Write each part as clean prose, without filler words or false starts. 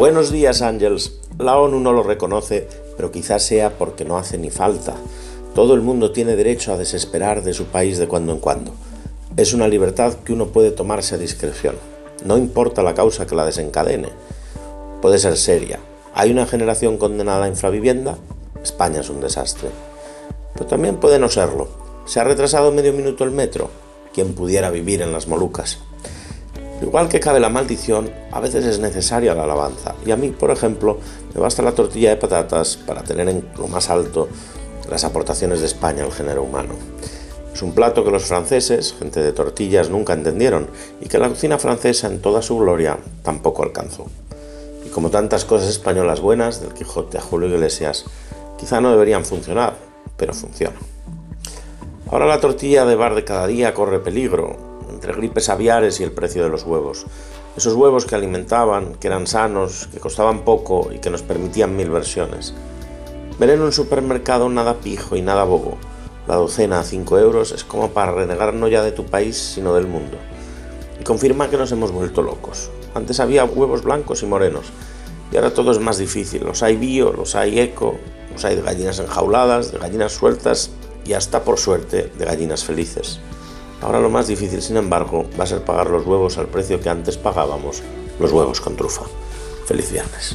Buenos días, Ángels. La ONU no lo reconoce, pero quizás sea porque no hace ni falta. Todo el mundo tiene derecho a desesperar de su país de cuando en cuando. Es una libertad que uno puede tomarse a discreción. No importa la causa que la desencadene. Puede ser seria. ¿Hay una generación condenada a infravivienda? España es un desastre. Pero también puede no serlo. ¿Se ha retrasado medio minuto el metro? ¿Quién pudiera vivir en las Molucas? Igual que cabe la maldición, a veces es necesaria la alabanza. Y a mí, por ejemplo, me basta la tortilla de patatas para tener en lo más alto las aportaciones de España al género humano. Es un plato que los franceses, gente de tortillas, nunca entendieron y que la cocina francesa en toda su gloria tampoco alcanzó. Y como tantas cosas españolas buenas, del Quijote a Julio Iglesias, quizá no deberían funcionar, pero funcionan. Ahora la tortilla de bar de cada día corre peligro, entre gripes aviares y el precio de los huevos. Esos huevos que alimentaban, que eran sanos, que costaban poco y que nos permitían 1000 versiones. Ver en un supermercado nada pijo y nada bobo. La docena a 5 euros es como para renegar no ya de tu país, sino del mundo. Y confirma que nos hemos vuelto locos. Antes había huevos blancos y morenos, y ahora todo es más difícil. Los hay bio, los hay eco, los hay de gallinas enjauladas, de gallinas sueltas y hasta, por suerte, de gallinas felices. Ahora lo más difícil, sin embargo, va a ser pagar los huevos al precio que antes pagábamos los huevos con trufa. ¡Feliz viernes!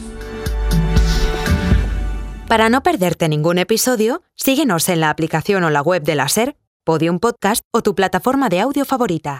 Para no perderte ningún episodio, síguenos en la aplicación o la web de la SER, Podium Podcast o tu plataforma de audio favorita.